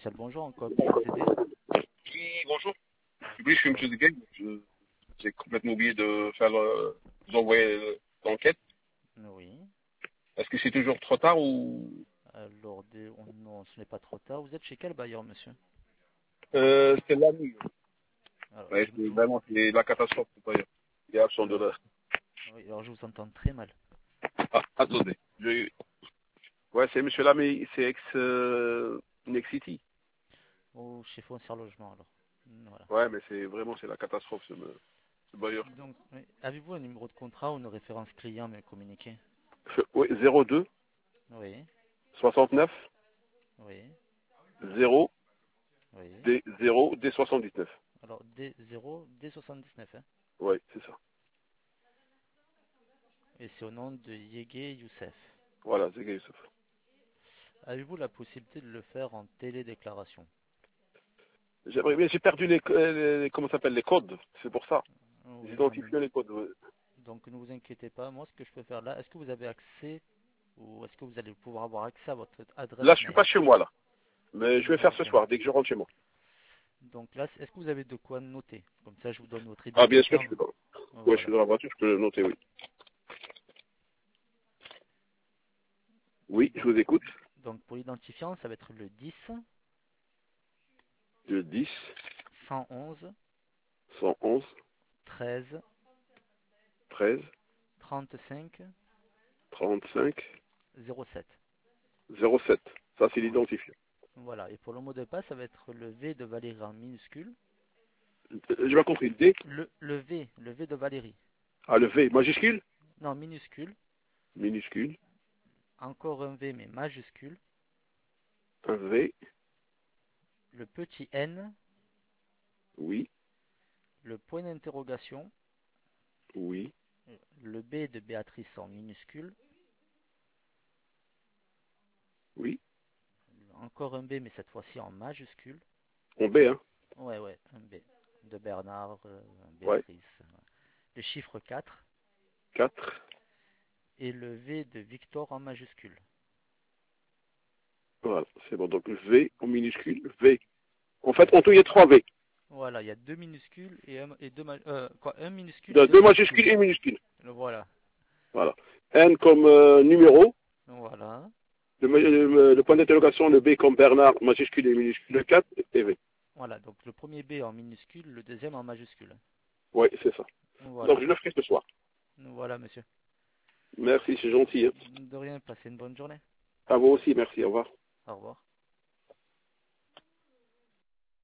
commercial. Bonjour, en quoi puis-je vous aider? Oui, bonjour. Oui, je suis M. Zegay. J'ai complètement oublié de faire vous envoyer l'enquête. Oui. Est-ce que c'est toujours trop tard ou Alors, non, ce n'est pas trop tard. Vous êtes chez quel bailleur, monsieur? c'est la nuit? Alors, Ouais, c'est vraiment c'est la catastrophe, c'est pas dire. Il est absent de alors, là. oui, alors, je vous entends très mal. Ah, attendez. Ouais, c'est Monsieur Lamy, c'est Next City. Oh, chez Foncière Logement, alors. Voilà. Ouais, mais c'est vraiment c'est la catastrophe ce bailleur. Donc, oui, avez-vous un numéro de contrat ou une référence client à me communiquer? Oui, 02 Oui, 69 oui, 0 oui. D0 D79. Alors, D0, D79, hein? Ouais, c'est ça. Et c'est au nom de Yégué Youssef. Voilà, Zegay Youssef. Avez-vous la possibilité de le faire en télédéclaration? J'aimerais bien, j'ai perdu comment ça s'appelle, les codes. C'est pour ça. Oui, j'en ai. J'identifie les codes. Ouais. Donc ne vous inquiétez pas, moi ce que je peux faire là, est-ce que vous avez accès ou est-ce que vous allez pouvoir avoir accès à votre Là, adresse je suis mail? pas chez moi, là. Mais je vais faire ce D'accord. soir, dès que je rentre chez moi. Donc là, est-ce que vous avez de quoi noter? Comme ça, je vous donne votre Ah, bien sûr, identifiant. ouais, je suis Voilà. dans la voiture, je peux le noter, oui. Oui, je Donc, vous écoute. donc pour l'identifiant, ça va être le 10 Le 10, 111 111, 13 13, 35 35, 07. 07. Ça, c'est Voilà. l'identifiant. Voilà. Et pour le mot de passe, ça va être le V de Valérie en minuscule. J'ai pas compris. Le D? Le V de Valérie. Ah, le V, majuscule? Non, minuscule. Minuscule. Encore un V mais majuscule. Un V, Le petit N. oui, Le point d'interrogation. oui, Le B de Béatrice en minuscule. oui. Encore un B, mais cette fois-ci en majuscule. En B, hein? Ouais, ouais, un B. De Bernard, Ouais. Béatrice. Le chiffre 4 4. et le V de Victor en majuscule. Voilà, c'est bon. Donc, V en minuscule, V. En fait, en tout, il y a 3 V. Voilà, il y a deux minuscules et deux un minuscule et deux Deux majuscules. majuscules et minuscules. Voilà, Voilà. N comme numéro. voilà, Le point d'interrogation, le B comme Bernard, majuscule et minuscule, le 4 et V. voilà. Donc le premier B en minuscule, le deuxième en majuscule. Oui, c'est ça. Donc Voilà, je le ferai ce soir. voilà, monsieur. Merci, c'est gentil. Hein. De rien, passez une bonne journée. À vous aussi, merci, au revoir. Au revoir.